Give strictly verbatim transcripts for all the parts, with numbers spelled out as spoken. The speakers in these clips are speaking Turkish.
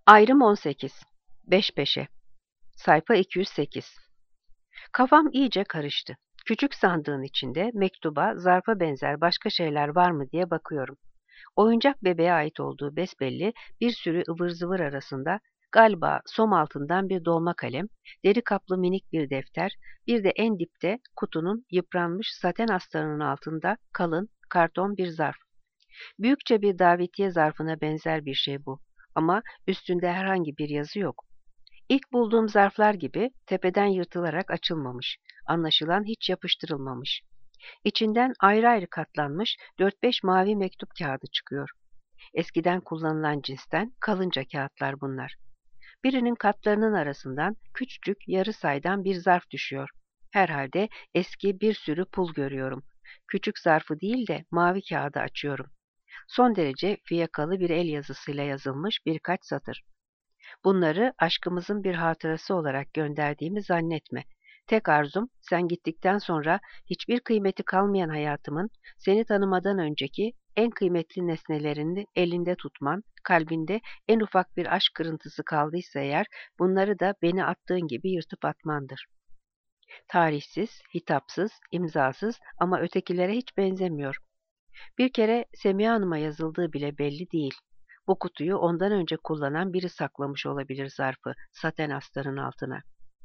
Ayrım on sekiz. Beş peşe. Sayfa iki yüz sekiz. Kafam iyice karıştı. Küçük sandığın içinde mektuba, zarfa benzer başka şeyler var mı diye bakıyorum. Oyuncak bebeğe ait olduğu besbelli bir sürü ıvır zıvır arasında galiba som altından bir dolma kalem, deri kaplı minik bir defter, bir de en dipte kutunun yıpranmış saten astarının altında kalın karton bir zarf. Büyükçe bir davetiye zarfına benzer bir şey bu. Ama üstünde herhangi bir yazı yok. İlk bulduğum zarflar gibi tepeden yırtılarak açılmamış, anlaşılan hiç yapıştırılmamış. İçinden ayrı ayrı katlanmış dört beş mavi mektup kağıdı çıkıyor. Eskiden kullanılan cinsten kalınca kağıtlar bunlar. Birinin katlarının arasından küçücük yarı saydan bir zarf düşüyor. Herhalde eski bir sürü pul görüyorum. Küçük zarfı değil de mavi kağıdı açıyorum. Son derece fiyakalı bir el yazısıyla yazılmış birkaç satır. Bunları aşkımızın bir hatırası olarak gönderdiğimi zannetme. Tek arzum sen gittikten sonra hiçbir kıymeti kalmayan hayatımın seni tanımadan önceki en kıymetli nesnelerini elinde tutman, kalbinde en ufak bir aşk kırıntısı kaldıysa eğer bunları da beni attığın gibi yırtıp atmandır. Tarihsiz, hitapsız, imzasız ama ötekilere hiç benzemiyor. Bir kere Semiha Hanım'a yazıldığı bile belli değil. Bu kutuyu ondan önce kullanan biri saklamış olabilir zarfı, saten astarın altına.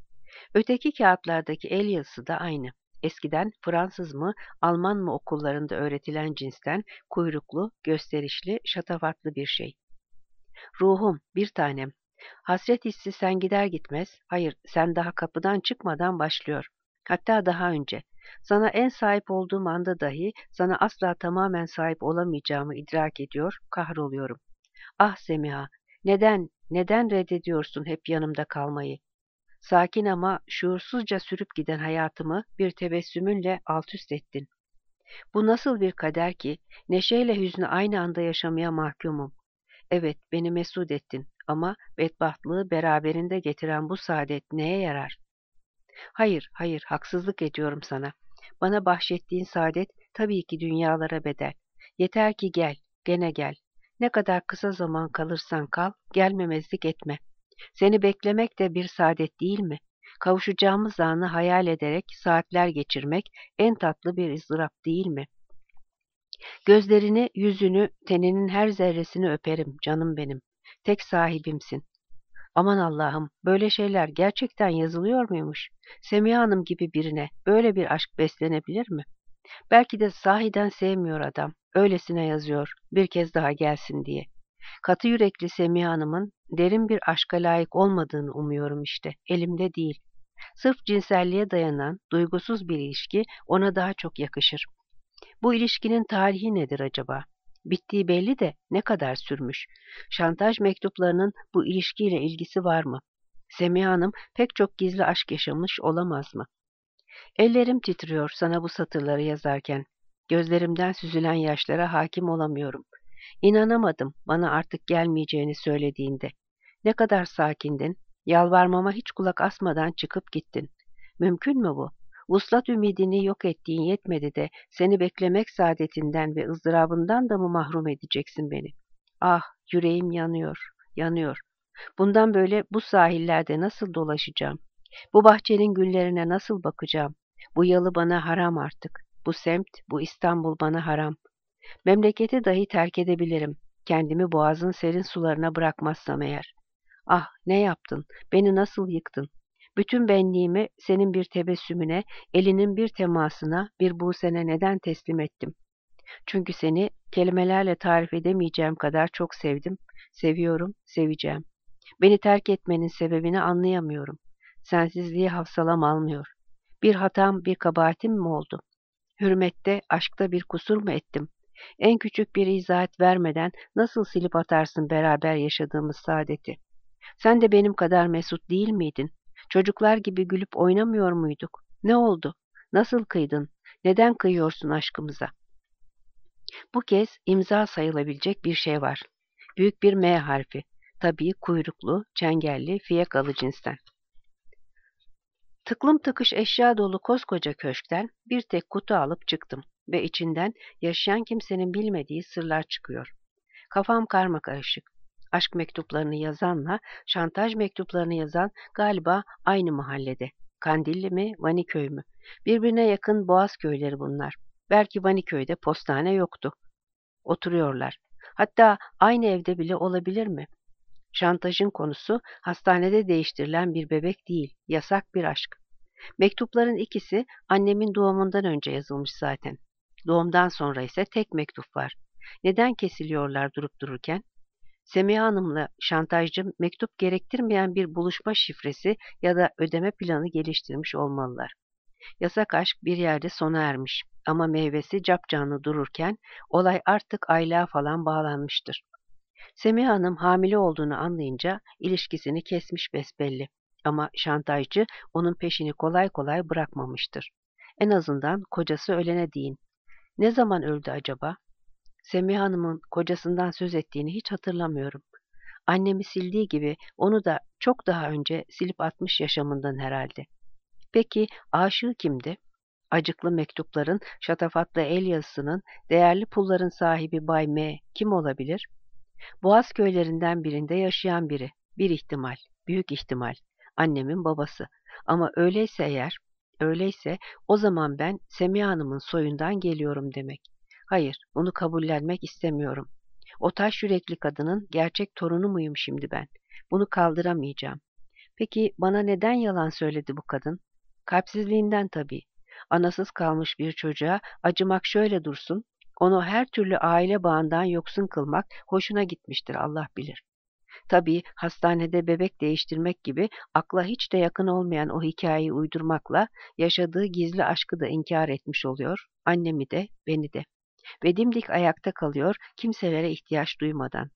Öteki kağıtlardaki el yazısı da aynı. Eskiden Fransız mı, Alman mı okullarında öğretilen cinsten kuyruklu, gösterişli, şatafatlı bir şey. Ruhum, bir tanem. Hasret hissi sen gider gitmez, hayır sen daha kapıdan çıkmadan başlıyor. Hatta daha önce. Sana en sahip olduğum anda dahi sana asla tamamen sahip olamayacağımı idrak ediyor, kahroluyorum. Ah Semiha, neden, neden reddediyorsun hep yanımda kalmayı? Sakin ama şuursuzca sürüp giden hayatımı bir tebessümünle altüst ettin. Bu nasıl bir kader ki neşeyle hüznü aynı anda yaşamaya mahkumum. Evet, beni mesut ettin ama bedbahtlığı beraberinde getiren bu saadet neye yarar? Hayır, hayır, haksızlık ediyorum sana. Bana bahşettiğin saadet tabii ki dünyalara bedel. Yeter ki gel, gene gel. Ne kadar kısa zaman kalırsan kal, gelmemezlik etme. Seni beklemek de bir saadet değil mi? Kavuşacağımız anı hayal ederek saatler geçirmek en tatlı bir ızdırap değil mi? Gözlerini, yüzünü, teninin her zerresini öperim canım benim. Tek sahibimsin. Aman Allah'ım, böyle şeyler gerçekten yazılıyor muymuş? Semiha Hanım gibi birine böyle bir aşk beslenebilir mi? Belki de sahiden sevmiyor adam. Öylesine yazıyor, bir kez daha gelsin diye. Katı yürekli Semiha Hanım'ın derin bir aşka layık olmadığını umuyorum işte. Elimde değil. Sırf cinselliğe dayanan, duygusuz bir ilişki ona daha çok yakışır. Bu ilişkinin tarihi nedir acaba? Bittiği belli de ne kadar sürmüş? Şantaj mektuplarının bu ilişkiyle ilgisi var mı? Semiha Hanım pek çok gizli aşk yaşamış olamaz mı? Ellerim titriyor sana bu satırları yazarken. Gözlerimden süzülen yaşlara hakim olamıyorum. İnanamadım bana artık gelmeyeceğini söylediğinde. Ne kadar sakindin, yalvarmama hiç kulak asmadan çıkıp gittin. Mümkün mü bu? Vuslat ümidini yok ettiğin yetmedi de seni beklemek saadetinden ve ızdırabından da mı mahrum edeceksin beni? Ah, yüreğim yanıyor, yanıyor. Bundan böyle bu sahillerde nasıl dolaşacağım? Bu bahçenin güllerine nasıl bakacağım? Bu yalı bana haram artık. Bu semt, bu İstanbul bana haram. Memleketi dahi terk edebilirim. Kendimi boğazın serin sularına bırakmazsam eğer. Ah, ne yaptın? Beni nasıl yıktın? Bütün benliğimi senin bir tebessümüne, elinin bir temasına, bir busene neden teslim ettim? Çünkü seni kelimelerle tarif edemeyeceğim kadar çok sevdim, seviyorum, seveceğim. Beni terk etmenin sebebini anlayamıyorum. Sensizliği hafsalam almıyor. Bir hatam, bir kabahatim mi oldu? Hürmette, aşkta bir kusur mu ettim? En küçük bir izahat vermeden nasıl silip atarsın beraber yaşadığımız saadeti? Sen de benim kadar mesut değil miydin? Çocuklar gibi gülüp oynamıyor muyduk? Ne oldu? Nasıl kıydın? Neden kıyıyorsun aşkımıza? Bu kez imza sayılabilecek bir şey var. Büyük bir M harfi. Tabii kuyruklu, çengelli, fiyakalı cinsten. Tıklım tıkış eşya dolu koskoca köşkten bir tek kutu alıp çıktım ve içinden yaşayan kimsenin bilmediği sırlar çıkıyor. Kafam karmakarışık. Aşk mektuplarını yazanla şantaj mektuplarını yazan galiba aynı mahallede. Kandilli mi, Vaniköy mü? Birbirine yakın boğaz köyleri bunlar. Belki Vaniköy'de postane yoktu. Oturuyorlar. Hatta aynı evde bile olabilir mi? Şantajın konusu hastanede değiştirilen bir bebek değil, yasak bir aşk. Mektupların ikisi annemin doğumundan önce yazılmış zaten. Doğumdan sonra ise tek mektup var. Neden kesiliyorlar durup dururken? Semiha Hanım'la şantajcı mektup gerektirmeyen bir buluşma şifresi ya da ödeme planı geliştirmiş olmalılar. Yasak aşk bir yerde sona ermiş ama meyvesi capcanlı dururken olay artık aylığa falan bağlanmıştır. Semiha Hanım hamile olduğunu anlayınca ilişkisini kesmiş besbelli. Ama şantajcı onun peşini kolay kolay bırakmamıştır. En azından kocası ölene değin. Ne zaman öldü acaba? Semiha Hanım'ın kocasından söz ettiğini hiç hatırlamıyorum. Annemi sildiği gibi onu da çok daha önce silip atmış yaşamından herhalde. Peki aşığı kimdi? Acıklı mektupların, şatafatlı el yazısının, değerli pulların sahibi Bay M kim olabilir? Boğaz köylerinden birinde yaşayan biri. Bir ihtimal, büyük ihtimal. Annemin babası. Ama öyleyse eğer, öyleyse o zaman ben Semiha Hanım'ın soyundan geliyorum demek. Hayır, bunu kabullenmek istemiyorum. O taş yürekli kadının gerçek torunu muyum şimdi ben? Bunu kaldıramayacağım. Peki bana neden yalan söyledi bu kadın? Kalpsizliğinden tabii. Anasız kalmış bir çocuğa acımak şöyle dursun, onu her türlü aile bağından yoksun kılmak hoşuna gitmiştir Allah bilir. Tabii hastanede bebek değiştirmek gibi akla hiç de yakın olmayan o hikayeyi uydurmakla yaşadığı gizli aşkı da inkar etmiş oluyor, annemi de beni de. Ve dimdik ayakta kalıyor kimselere ihtiyaç duymadan.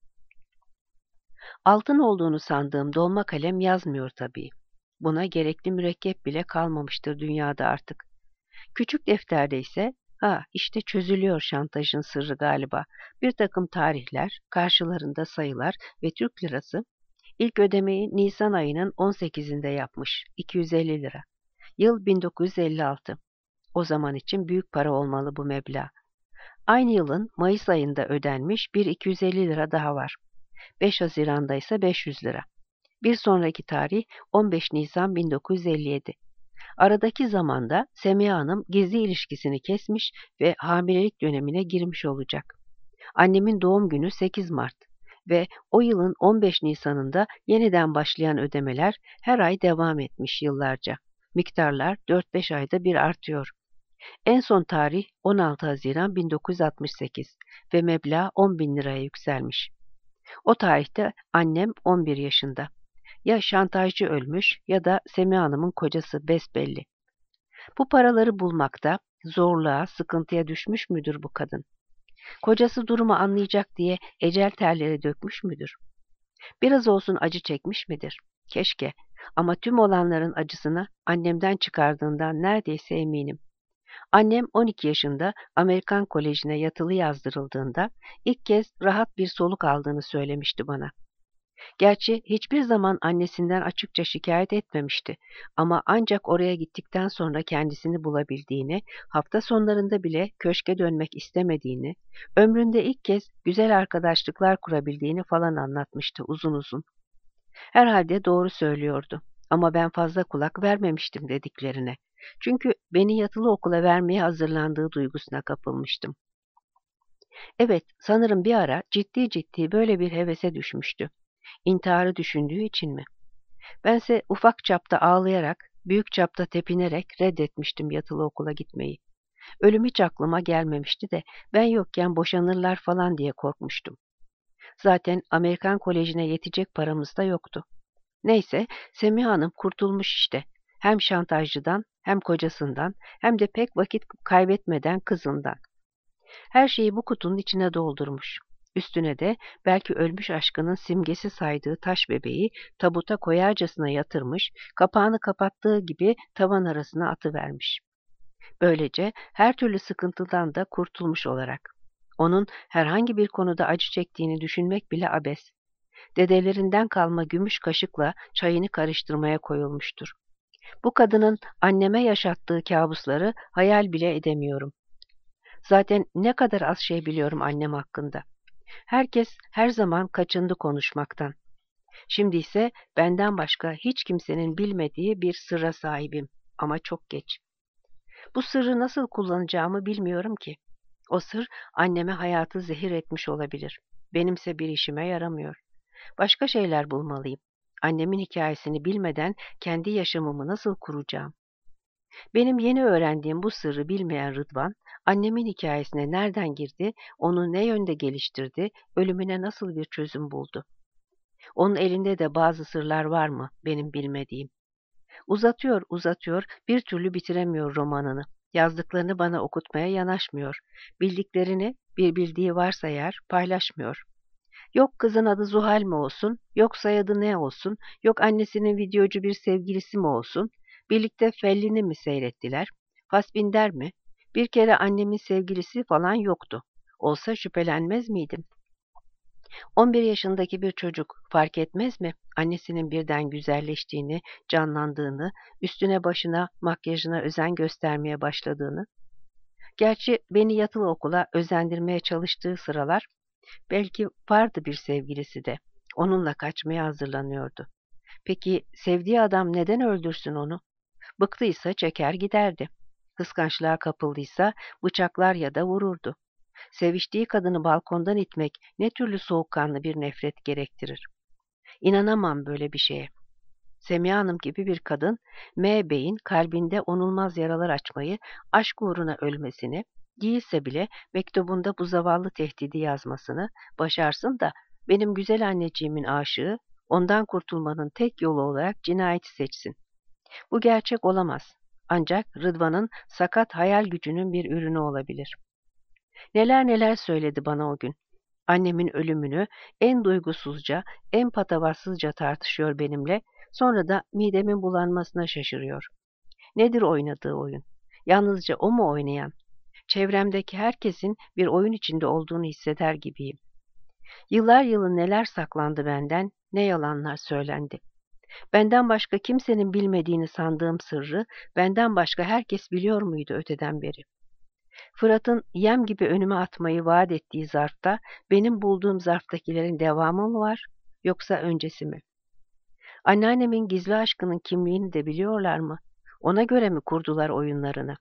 Altın olduğunu sandığım dolma kalem yazmıyor tabii. Buna gerekli mürekkep bile kalmamıştır dünyada artık. Küçük defterde ise, ha işte çözülüyor şantajın sırrı galiba. Bir takım tarihler, karşılarında sayılar ve Türk lirası. İlk ödemeyi Nisan ayının on sekizinde yapmış, iki yüz elli lira. Yıl bin dokuz yüz elli altı. O zaman için büyük para olmalı bu meblağ. Aynı yılın Mayıs ayında ödenmiş bir iki yüz elli lira daha var. beş Haziran'da ise beş yüz lira. Bir sonraki tarih on beş Nisan bin dokuz yüz elli yedi. Aradaki zamanda Semiha Hanım gizli ilişkisini kesmiş ve hamilelik dönemine girmiş olacak. Annemin doğum günü sekiz Mart ve o yılın on beş Nisan'ında yeniden başlayan ödemeler her ay devam etmiş yıllarca. Miktarlar dört beş ayda bir artıyor. En son tarih on altı Haziran bin dokuz yüz altmış sekiz ve meblağ on bin liraya yükselmiş. O tarihte annem on bir yaşında. Ya şantajcı ölmüş ya da Semiha Hanım'ın kocası besbelli. Bu paraları bulmakta zorluğa, sıkıntıya düşmüş müdür bu kadın? Kocası durumu anlayacak diye ecel terleri dökmüş müdür? Biraz olsun acı çekmiş midir? Keşke. Ama tüm olanların acısını annemden çıkardığından neredeyse eminim. Annem on iki yaşında Amerikan Koleji'ne yatılı yazdırıldığında ilk kez rahat bir soluk aldığını söylemişti bana. Gerçi hiçbir zaman annesinden açıkça şikayet etmemişti ama ancak oraya gittikten sonra kendisini bulabildiğini, hafta sonlarında bile köşke dönmek istemediğini, ömründe ilk kez güzel arkadaşlıklar kurabildiğini falan anlatmıştı uzun uzun. Herhalde doğru söylüyordu ama ben fazla kulak vermemiştim dediklerine. Çünkü beni yatılı okula vermeye hazırlandığı duygusuna kapılmıştım. Evet, sanırım bir ara ciddi ciddi böyle bir hevese düşmüştü. İntiharı düşündüğü için mi? Bense ufak çapta ağlayarak, büyük çapta tepinerek reddetmiştim yatılı okula gitmeyi. Ölüm hiç aklıma gelmemişti de ben yokken boşanırlar falan diye korkmuştum. Zaten Amerikan Koleji'ne yetecek paramız da yoktu. Neyse, Semiha Hanım kurtulmuş işte. Hem şantajcıdan, hem kocasından, hem de pek vakit kaybetmeden kızından. Her şeyi bu kutunun içine doldurmuş. Üstüne de belki ölmüş aşkının simgesi saydığı taş bebeği tabuta koyarcasına yatırmış, kapağını kapattığı gibi tavan arasına atıvermiş. Böylece her türlü sıkıntıdan da kurtulmuş olarak. Onun herhangi bir konuda acı çektiğini düşünmek bile abes. Dedelerinden kalma gümüş kaşıkla çayını karıştırmaya koyulmuştur. Bu kadının anneme yaşattığı kabusları hayal bile edemiyorum. Zaten ne kadar az şey biliyorum annem hakkında. Herkes her zaman kaçındı konuşmaktan. Şimdi ise benden başka hiç kimsenin bilmediği bir sırra sahibim. Ama çok geç. Bu sırrı nasıl kullanacağımı bilmiyorum ki. O sır anneme hayatı zehir etmiş olabilir. Benimse bir işime yaramıyor. Başka şeyler bulmalıyım. Annemin hikayesini bilmeden kendi yaşamımı nasıl kuracağım? Benim yeni öğrendiğim bu sırrı bilmeyen Rıdvan, annemin hikayesine nereden girdi, onu ne yönde geliştirdi, ölümüne nasıl bir çözüm buldu? Onun elinde de bazı sırlar var mı benim bilmediğim? Uzatıyor, uzatıyor, bir türlü bitiremiyor romanını. Yazdıklarını bana okutmaya yanaşmıyor. Bildiklerini, bir bildiği varsa eğer, paylaşmıyor. Yok kızın adı Zuhal mi olsun, yok soyadı ne olsun, yok annesinin videocu bir sevgilisi mi olsun, birlikte Fellin'i mi seyrettiler, Fassbinder mi? Bir kere annemin sevgilisi falan yoktu. Olsa şüphelenmez miydim? on bir yaşındaki bir çocuk fark etmez mi? Annesinin birden güzelleştiğini, canlandığını, üstüne başına, makyajına özen göstermeye başladığını. Gerçi beni yatılı okula özendirmeye çalıştığı sıralar belki vardı bir sevgilisi de. Onunla kaçmaya hazırlanıyordu. Peki sevdiği adam neden öldürsün onu? Bıktıysa çeker giderdi. Kıskançlığa kapıldıysa bıçaklar ya da vururdu. Seviştiği kadını balkondan itmek ne türlü soğukkanlı bir nefret gerektirir? İnanamam böyle bir şeye. Semiha Hanım gibi bir kadın, M. Bey'in kalbinde onulmaz yaralar açmayı, aşk uğruna ölmesini, değilse bile mektubunda bu zavallı tehdidi yazmasını başarsın da benim güzel anneciğimin aşığı, ondan kurtulmanın tek yolu olarak cinayeti seçsin. Bu gerçek olamaz. Ancak Rıdvan'ın sakat hayal gücünün bir ürünü olabilir. Neler neler söyledi bana o gün. Annemin ölümünü en duygusuzca, en patavatsızca tartışıyor benimle, sonra da midemin bulanmasına şaşırıyor. Nedir oynadığı oyun? Yalnızca o mu oynayan? Çevremdeki herkesin bir oyun içinde olduğunu hisseder gibiyim. Yıllar yılı neler saklandı benden, ne yalanlar söylendi. Benden başka kimsenin bilmediğini sandığım sırrı, benden başka herkes biliyor muydu öteden beri? Fırat'ın yem gibi önüme atmayı vaat ettiği zarfta, benim bulduğum zarftakilerin devamı mı var, yoksa öncesi mi? Anneannemin gizli aşkının kimliğini de biliyorlar mı? Ona göre mi kurdular oyunlarını?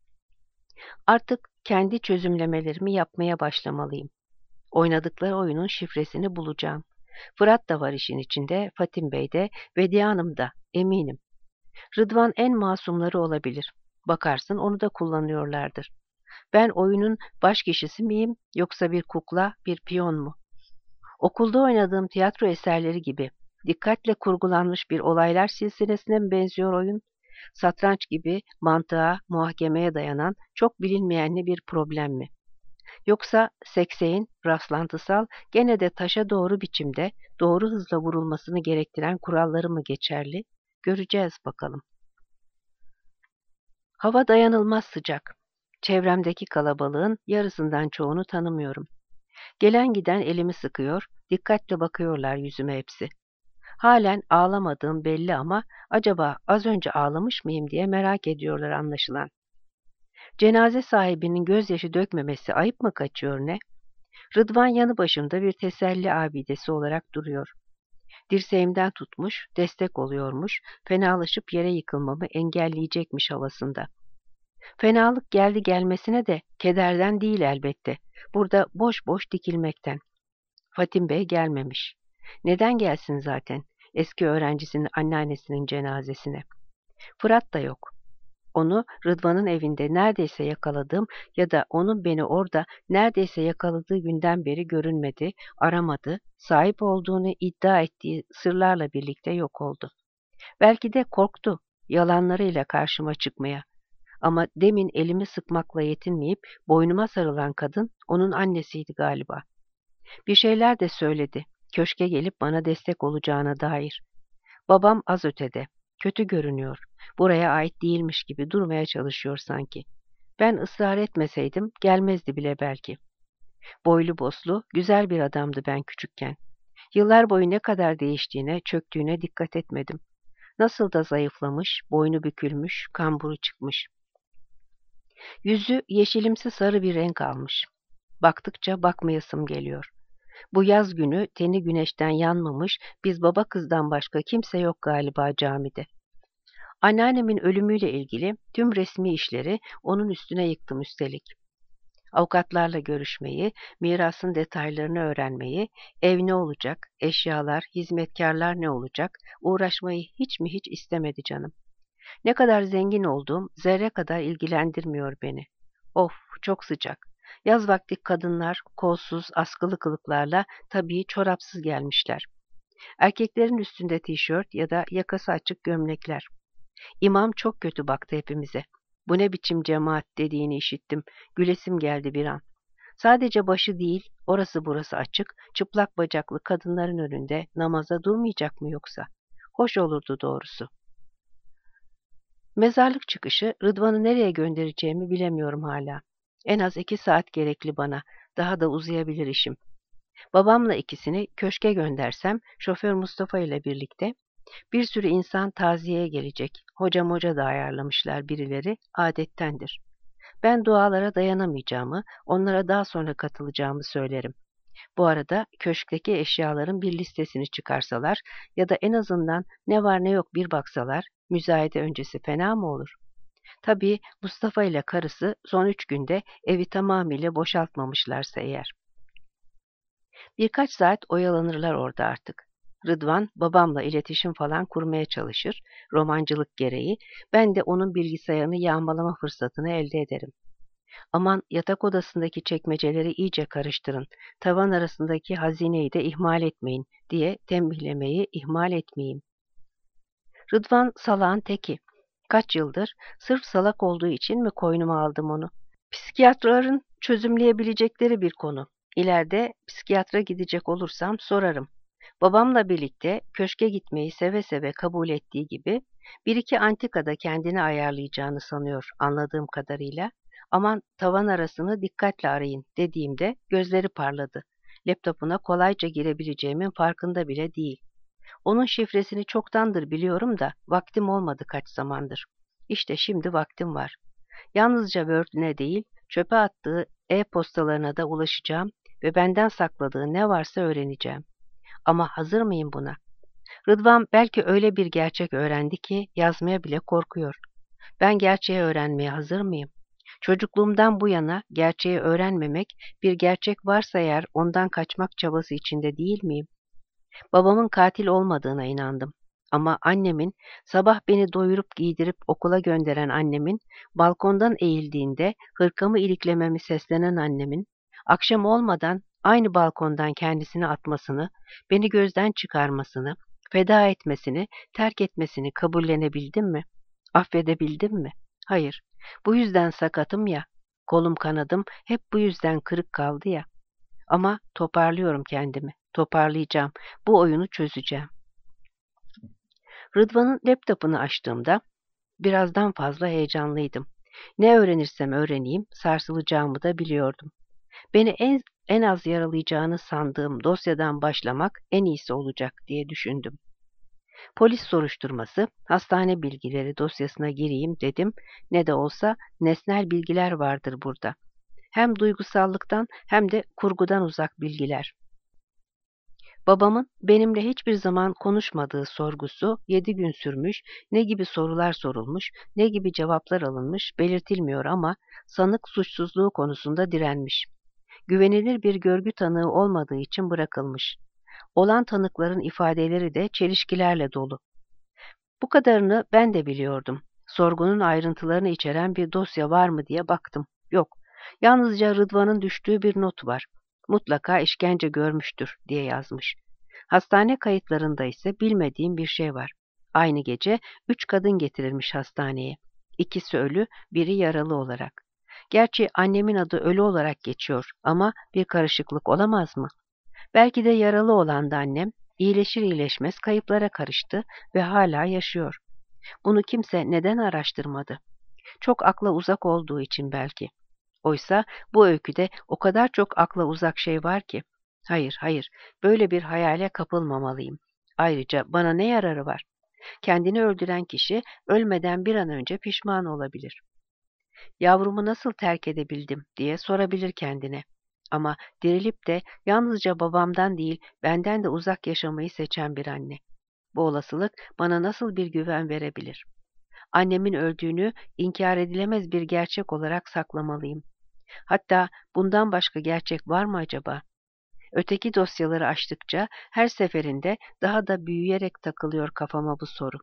Artık kendi çözümlemelerimi yapmaya başlamalıyım. Oynadıkları oyunun şifresini bulacağım. Fırat da var işin içinde, Fatim Bey de, Vediye Hanım da, eminim. Rıdvan en masumları olabilir. Bakarsın onu da kullanıyorlardır. Ben oyunun baş kişisi miyim, yoksa bir kukla, bir piyon mu? Okulda oynadığım tiyatro eserleri gibi dikkatle kurgulanmış bir olaylar silsilesine mi benziyor oyun? Satranç gibi mantığa, muhakemeye dayanan çok bilinmeyenli bir problem mi? Yoksa sekseğin, rastlantısal, gene de taşa doğru biçimde, doğru hızla vurulmasını gerektiren kuralları mı geçerli? Göreceğiz bakalım. Hava dayanılmaz sıcak. Çevremdeki kalabalığın yarısından çoğunu tanımıyorum. Gelen giden elimi sıkıyor, dikkatle bakıyorlar yüzüme hepsi. Halen ağlamadığım belli ama acaba az önce ağlamış mıyım diye merak ediyorlar anlaşılan. Cenaze sahibinin gözyaşı dökmemesi ayıp mı kaçıyor ne? Rıdvan yanı başımda bir teselli abidesi olarak duruyor. Dirseğimden tutmuş, destek oluyormuş, fenalaşıp yere yıkılmamı engelleyecekmiş havasında. Fenalık geldi gelmesine de kederden değil elbette. Burada boş boş dikilmekten. Fatim Bey gelmemiş. Neden gelsin zaten? Eski öğrencisinin anneannesinin cenazesine. Fırat da yok. Onu Rıdvan'ın evinde neredeyse yakaladığım ya da onun beni orada neredeyse yakaladığı günden beri görünmedi, aramadı, sahip olduğunu iddia ettiği sırlarla birlikte yok oldu. Belki de korktu, yalanlarıyla karşıma çıkmaya. Ama demin elimi sıkmakla yetinmeyip boynuma sarılan kadın onun annesiydi galiba. Bir şeyler de söyledi, köşke gelip bana destek olacağına dair. Babam az ötede, kötü görünüyor, buraya ait değilmiş gibi durmaya çalışıyor sanki. Ben ısrar etmeseydim gelmezdi bile belki. Boylu boslu, güzel bir adamdı ben küçükken. Yıllar boyu ne kadar değiştiğine, çöktüğüne dikkat etmedim. Nasıl da zayıflamış, boynu bükülmüş, kamburu çıkmış. Yüzü yeşilimsi sarı bir renk almış. Baktıkça bakmayasım geliyor. Bu yaz günü teni güneşten yanmamış, biz baba kızdan başka kimse yok galiba camide. Anneannemin ölümüyle ilgili tüm resmi işleri onun üstüne yıktım üstelik. Avukatlarla görüşmeyi, mirasın detaylarını öğrenmeyi, ev ne olacak, eşyalar, hizmetkarlar ne olacak, uğraşmayı hiç mi hiç istemedi canım. Ne kadar zengin olduğum zerre kadar ilgilendirmiyor beni. Of, çok sıcak. Yaz vakti kadınlar kolsuz, askılı kılıklarla tabii çorapsız gelmişler. Erkeklerin üstünde tişört ya da yakası açık gömlekler. İmam çok kötü baktı hepimize. Bu ne biçim cemaat dediğini işittim. Gülesim geldi bir an. Sadece başı değil, orası burası açık, çıplak bacaklı kadınların önünde namaza durmayacak mı yoksa? Hoş olurdu doğrusu. Mezarlık çıkışı Rıdvan'ı nereye göndereceğimi bilemiyorum hala. En az iki saat gerekli bana. Daha da uzayabilir işim. Babamla ikisini köşke göndersem şoför Mustafa ile birlikte bir sürü insan taziyeye gelecek. Hoca moca da ayarlamışlar birileri, adettendir. Ben dualara dayanamayacağımı, onlara daha sonra katılacağımı söylerim. Bu arada köşkteki eşyaların bir listesini çıkarsalar ya da en azından ne var ne yok bir baksalar, müzayede öncesi fena mı olur? Tabii Mustafa ile karısı son üç günde evi tamamıyla boşaltmamışlarsa eğer. Birkaç saat oyalanırlar orada artık. Rıdvan babamla iletişim falan kurmaya çalışır, romancılık gereği, ben de onun bilgisayarını yağmalama fırsatını elde ederim. Aman yatak odasındaki çekmeceleri iyice karıştırın, tavan arasındaki hazineyi de ihmal etmeyin diye tembihlemeyi ihmal etmeyeyim. Rıdvan salağın teki. Kaç yıldır sırf salak olduğu için mi koynuma aldım onu? Psikiyatrların çözümleyebilecekleri bir konu. İleride psikiyatra gidecek olursam sorarım. Babamla birlikte köşke gitmeyi seve seve kabul ettiği gibi bir iki antikada kendini ayarlayacağını sanıyor anladığım kadarıyla. Aman tavan arasını dikkatle arayın dediğimde gözleri parladı. Laptopuna kolayca girebileceğimin farkında bile değil. Onun şifresini çoktandır biliyorum da vaktim olmadı kaç zamandır. İşte şimdi vaktim var. Yalnızca Word'üne değil, çöpe attığı e-postalarına da ulaşacağım ve benden sakladığı ne varsa öğreneceğim. Ama hazır mıyım buna? Rıdvan belki öyle bir gerçek öğrendi ki yazmaya bile korkuyor. Ben gerçeği öğrenmeye hazır mıyım? Çocukluğumdan bu yana gerçeği öğrenmemek, bir gerçek varsa eğer ondan kaçmak çabası içinde değil miyim? Babamın katil olmadığına inandım. Ama annemin, sabah beni doyurup giydirip okula gönderen annemin, balkondan eğildiğinde hırkamı iliklememi seslenen annemin, akşam olmadan aynı balkondan kendisini atmasını, beni gözden çıkarmasını, feda etmesini, terk etmesini kabullenebildim mi? Affedebildim mi? Hayır. Bu yüzden sakatım ya, kolum kanadım hep bu yüzden kırık kaldı ya. Ama toparlıyorum kendimi. Toparlayacağım. Bu oyunu çözeceğim. Rıdvan'ın laptopunu açtığımda birazdan fazla heyecanlıydım. Ne öğrenirsem öğreneyim sarsılacağımı da biliyordum. Beni en, en az yaralayacağını sandığım dosyadan başlamak en iyisi olacak diye düşündüm. Polis soruşturması, hastane bilgileri dosyasına gireyim dedim. Ne de olsa nesnel bilgiler vardır burada. Hem duygusallıktan hem de kurgudan uzak bilgiler. Babamın benimle hiçbir zaman konuşmadığı sorgusu yedi gün sürmüş, ne gibi sorular sorulmuş, ne gibi cevaplar alınmış belirtilmiyor ama sanık suçsuzluğu konusunda direnmiş. Güvenilir bir görgü tanığı olmadığı için bırakılmış. Olan tanıkların ifadeleri de çelişkilerle dolu. Bu kadarını ben de biliyordum. Sorgunun ayrıntılarını içeren bir dosya var mı diye baktım. Yok. Yalnızca Rıdvan'ın düştüğü bir not var. Mutlaka işkence görmüştür diye yazmış. Hastane kayıtlarında ise bilmediğim bir şey var. Aynı gece üç kadın getirilmiş hastaneye. İkisi ölü, biri yaralı olarak. Gerçi annemin adı ölü olarak geçiyor ama bir karışıklık olamaz mı? Belki de yaralı olan da annem, iyileşir iyileşmez kayıplara karıştı ve hala yaşıyor. Bunu kimse neden araştırmadı? Çok akla uzak olduğu için belki. Oysa bu öyküde o kadar çok akla uzak şey var ki. Hayır, hayır, böyle bir hayale kapılmamalıyım. Ayrıca bana ne yararı var? Kendini öldüren kişi ölmeden bir an önce pişman olabilir. Yavrumu nasıl terk edebildim diye sorabilir kendine. Ama dirilip de yalnızca babamdan değil, benden de uzak yaşamayı seçen bir anne. Bu olasılık bana nasıl bir güven verebilir? Annemin öldüğünü inkar edilemez bir gerçek olarak saklamalıyım. Hatta bundan başka gerçek var mı acaba? Öteki dosyaları açtıkça her seferinde daha da büyüyerek takılıyor kafama bu soru.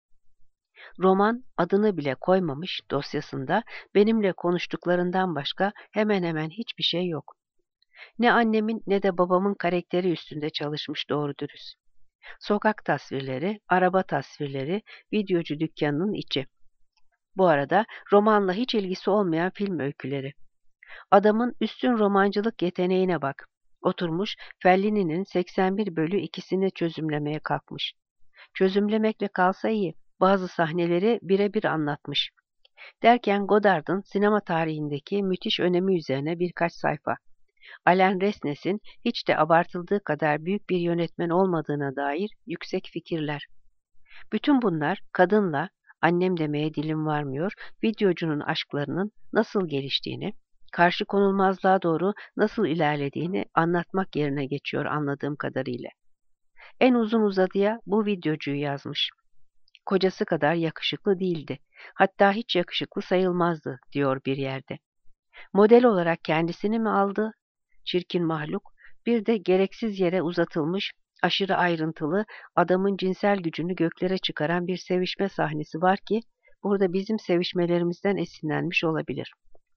Roman adını bile koymamış dosyasında benimle konuştuklarından başka hemen hemen hiçbir şey yok. Ne annemin ne de babamın karakteri üstünde çalışmış doğru dürüst. Sokak tasvirleri, araba tasvirleri, videocu dükkanının içi. Bu arada romanla hiç ilgisi olmayan film öyküleri. Adamın üstün romancılık yeteneğine bak. Oturmuş Fellini'nin seksen bir bölü ikisini çözümlemeye kalkmış. Çözümlemekle kalsa iyi. Bazı sahneleri birebir anlatmış. Derken Godard'ın sinema tarihindeki müthiş önemi üzerine birkaç sayfa. Alain Resnes'in hiç de abartıldığı kadar büyük bir yönetmen olmadığına dair yüksek fikirler. Bütün bunlar kadınla, annem demeye dilim varmıyor, videocunun aşklarının nasıl geliştiğini, karşı konulmazlığa doğru nasıl ilerlediğini anlatmak yerine geçiyor anladığım kadarıyla. En uzun uzadıya bu videocuyu yazmış. Kocası kadar yakışıklı değildi. Hatta hiç yakışıklı sayılmazdı, diyor bir yerde. Model olarak kendisini mi aldı? Çirkin mahluk, bir de gereksiz yere uzatılmış, aşırı ayrıntılı, adamın cinsel gücünü göklere çıkaran bir sevişme sahnesi var ki, burada bizim sevişmelerimizden esinlenmiş olabilir.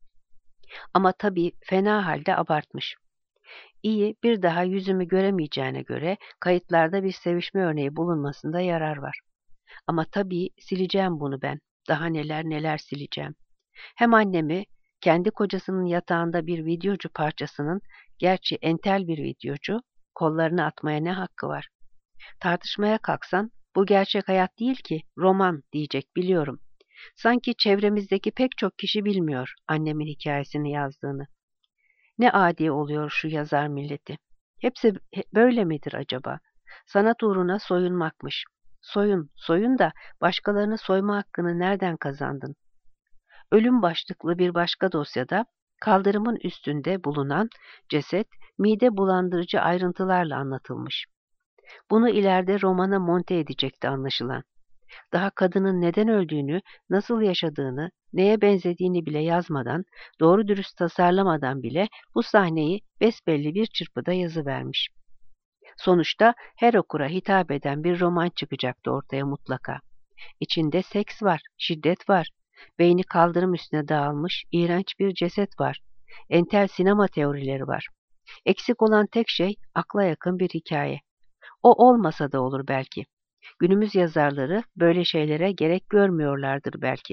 Ama tabii fena halde abartmış. İyi, bir daha yüzümü göremeyeceğine göre kayıtlarda bir sevişme örneği bulunmasında yarar var. Ama tabii sileceğim bunu ben. Daha neler neler sileceğim. Hem annemi, kendi kocasının yatağında bir videocu parçasının, gerçi entel bir videocu, kollarını atmaya ne hakkı var? Tartışmaya kalksan, bu gerçek hayat değil ki, roman diyecek biliyorum. Sanki çevremizdeki pek çok kişi bilmiyor annemin hikayesini yazdığını. Ne adi oluyor şu yazar milleti. Hepsi böyle midir acaba? Sanat uğruna soyunmakmış. Soyun, soyun da başkalarını soyma hakkını nereden kazandın? Ölüm başlıklı bir başka dosyada kaldırımın üstünde bulunan ceset mide bulandırıcı ayrıntılarla anlatılmış. Bunu ileride romana monte edecekti anlaşılan. Daha kadının neden öldüğünü, nasıl yaşadığını, neye benzediğini bile yazmadan, doğru dürüst tasarlamadan bile bu sahneyi besbelli bir çırpıda yazıvermiş. Sonuçta her okura hitap eden bir roman çıkacaktı ortaya mutlaka. İçinde seks var, şiddet var, beyni kaldırım üstüne dağılmış iğrenç bir ceset var, entel sinema teorileri var. Eksik olan tek şey akla yakın bir hikaye. O olmasa da olur belki. Günümüz yazarları böyle şeylere gerek görmüyorlardır belki.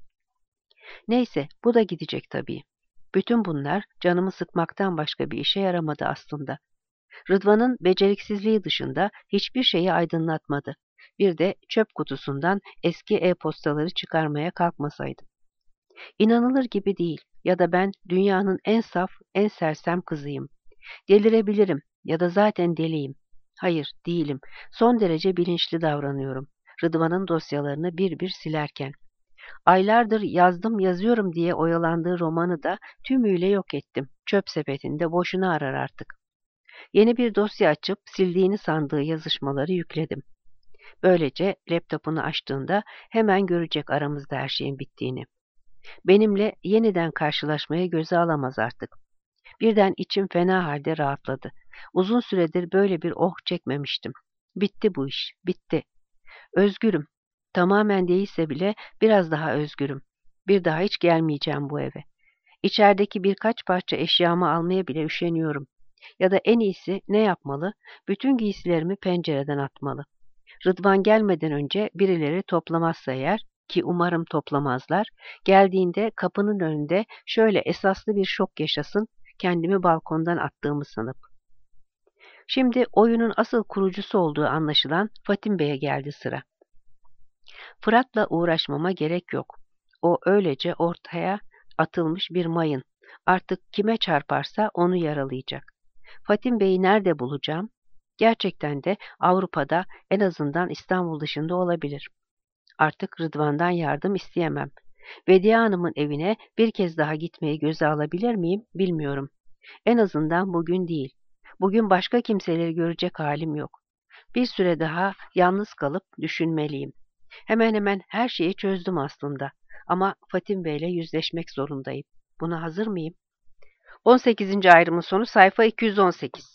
Neyse, bu da gidecek tabii. Bütün bunlar canımı sıkmaktan başka bir işe yaramadı aslında. Rıdvan'ın beceriksizliği dışında hiçbir şeyi aydınlatmadı. Bir de çöp kutusundan eski e-postaları çıkarmaya kalkmasaydım. İnanılır gibi değil ya da ben dünyanın en saf, en sersem kızıyım. Delirebilirim ya da zaten deliyim. Hayır, değilim. Son derece bilinçli davranıyorum. Rıdvan'ın dosyalarını bir bir silerken. Aylardır yazdım yazıyorum diye oyalandığı romanı da tümüyle yok ettim. Çöp sepetinde boşuna arar artık. Yeni bir dosya açıp sildiğini sandığı yazışmaları yükledim. Böylece laptopunu açtığında hemen görecek aramızda her şeyin bittiğini. Benimle yeniden karşılaşmaya göze alamaz artık. Birden içim fena halde rahatladı. Uzun süredir böyle bir oh çekmemiştim. Bitti bu iş, bitti. Özgürüm. Tamamen değilse bile biraz daha özgürüm. Bir daha hiç gelmeyeceğim bu eve. İçerideki birkaç parça eşyamı almaya bile üşeniyorum. Ya da en iyisi ne yapmalı? Bütün giysilerimi pencereden atmalı. Rıdvan gelmeden önce birileri toplamazsa eğer, ki umarım toplamazlar, geldiğinde kapının önünde şöyle esaslı bir şok yaşasın, kendimi balkondan attığımı sanıp. Şimdi oyunun asıl kurucusu olduğu anlaşılan Fatim Bey'e geldi sıra. Fırat'la uğraşmama gerek yok. O öylece ortaya atılmış bir mayın. Artık kime çarparsa onu yaralayacak. Fatim Bey'i nerede bulacağım? Gerçekten de Avrupa'da, en azından İstanbul dışında olabilir. Artık Rıdvan'dan yardım isteyemem. Vediye Hanım'ın evine bir kez daha gitmeyi göze alabilir miyim bilmiyorum. En azından bugün değil. Bugün başka kimseleri görecek halim yok. Bir süre daha yalnız kalıp düşünmeliyim. Hemen hemen her şeyi çözdüm aslında. Ama Fatim Bey'le yüzleşmek zorundayım. Buna hazır mıyım? on sekizinci ayrımın sonu sayfa iki yüz on sekiz.